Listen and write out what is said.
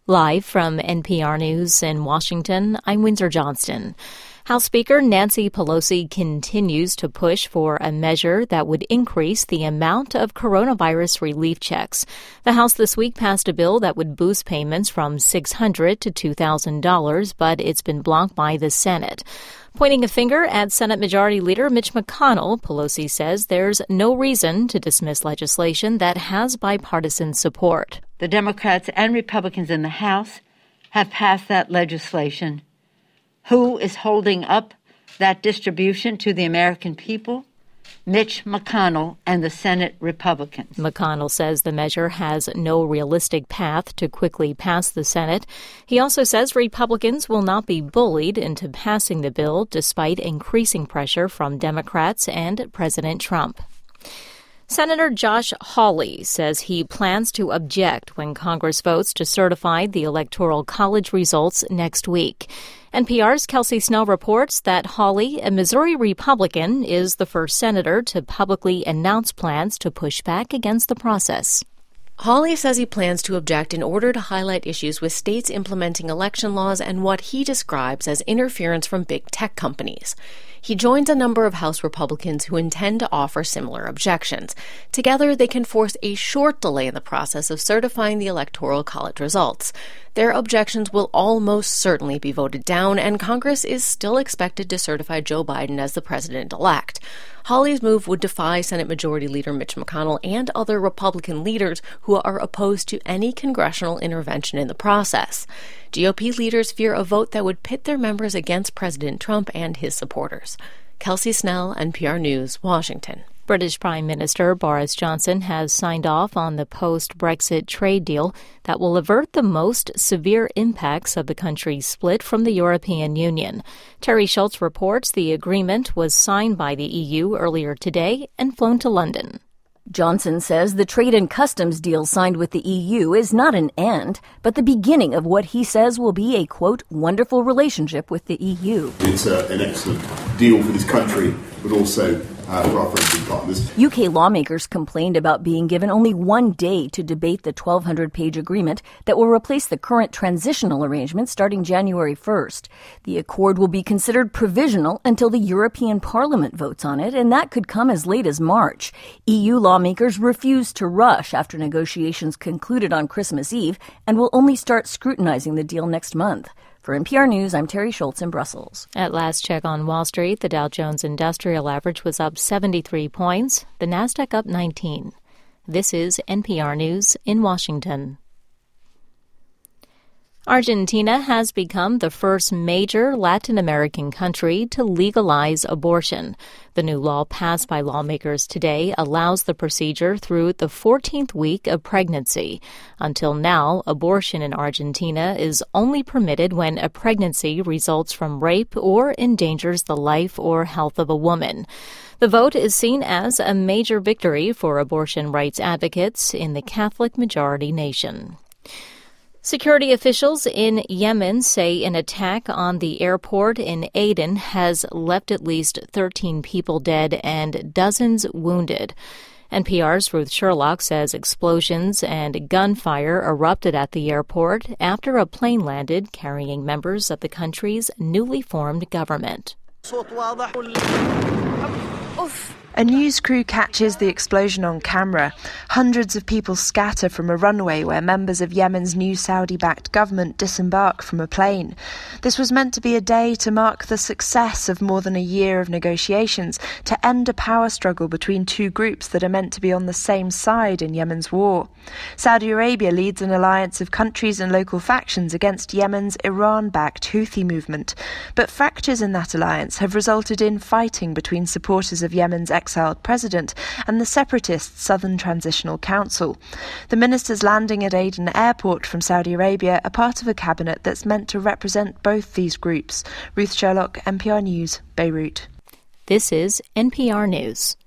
Live from NPR News in Washington, I'm Windsor Johnston. House Speaker Nancy Pelosi continues to push for a measure that would increase the amount of coronavirus relief checks. The House this week passed a bill that would boost payments from $600 to $2,000, but it's been blocked by the Senate. Pointing a finger at Senate Majority Leader Mitch McConnell, Pelosi says there's no reason to dismiss legislation that has bipartisan support. The Democrats and Republicans in the House have passed that legislation. Who is holding up that distribution to the American people? Mitch McConnell and the Senate Republicans. McConnell says the measure has no realistic path to quickly pass the Senate. He also says Republicans will not be bullied into passing the bill despite increasing pressure from Democrats and President Trump. Senator Josh Hawley says he plans to object when Congress votes to certify the Electoral College results next week. NPR's Kelsey Snell reports that Hawley, a Missouri Republican, is the first senator to publicly announce plans to push back against the process. Hawley says he plans to object in order to highlight issues with states implementing election laws and what he describes as interference from big tech companies. He joins a number of House Republicans who intend to offer similar objections. Together, they can force a short delay in the process of certifying the Electoral College results. Their objections will almost certainly be voted down, and Congress is still expected to certify Joe Biden as the president-elect. Hawley's move would defy Senate Majority Leader Mitch McConnell and other Republican leaders who are opposed to any congressional intervention in the process. GOP leaders fear a vote that would pit their members against President Trump and his supporters. Kelsey Snell, NPR News, Washington. British Prime Minister Boris Johnson has signed off on the post-Brexit trade deal that will avert the most severe impacts of the country's split from the European Union. Terry Schultz reports the agreement was signed by the EU earlier today and flown to London. Johnson says the trade and customs deal signed with the EU is not an end, but the beginning of what he says will be a, quote, wonderful relationship with the EU. It's an excellent deal for this country, but also for our friends and partners. UK lawmakers complained about being given only one day to debate the 1,200-page agreement that will replace the current transitional arrangement starting January 1st. The accord will be considered provisional until the European Parliament votes on it, and that could come as late as March. EU lawmakers refused to rush after negotiations concluded on Christmas Eve and will only start scrutinizing the deal next month. For NPR News, I'm Terry Schultz in Brussels. At last check on Wall Street, the Dow Jones Industrial Average was up 73 points, the Nasdaq up 19. This is NPR News in Washington. Argentina has become the first major Latin American country to legalize abortion. The new law passed by lawmakers today allows the procedure through the 14th week of pregnancy. Until now, abortion in Argentina is only permitted when a pregnancy results from rape or endangers the life or health of a woman. The vote is seen as a major victory for abortion rights advocates in the Catholic-majority nation. Security officials in Yemen say an attack on the airport in Aden has left at least 13 people dead and dozens wounded. NPR's Ruth Sherlock says explosions and gunfire erupted at the airport after a plane landed carrying members of the country's newly formed government. A news crew catches the explosion on camera. Hundreds of people scatter from a runway where members of Yemen's new Saudi-backed government disembark from a plane. This was meant to be a day to mark the success of more than a year of negotiations to end a power struggle between two groups that are meant to be on the same side in Yemen's war. Saudi Arabia leads an alliance of countries and local factions against Yemen's Iran-backed Houthi movement. But fractures in that alliance have resulted in fighting between supporters of Yemen's exiled president and the separatist Southern Transitional Council. The ministers landing at Aden Airport from Saudi Arabia are part of a cabinet that's meant to represent both these groups. Ruth Sherlock, NPR News, Beirut. This is NPR News.